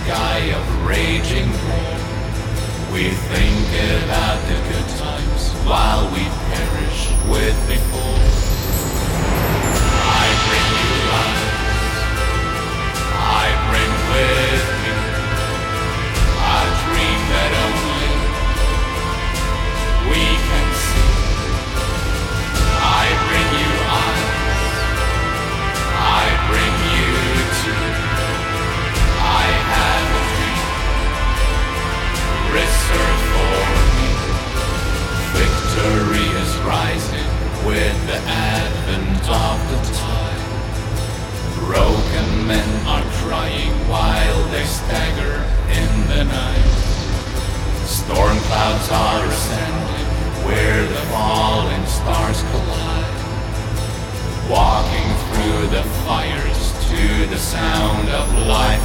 sky of raging war. We think about the good times while we perish with before. I bring you light, I bring with me a dream that only we can see. I bring you eyes, I bring you too. I have a dream reserved for me. Victory is rising with the advent of the tide. Broken men are crying while they stagger in the night. Storm clouds are ascending where the falling stars collide. Walking through the fires to the sound of life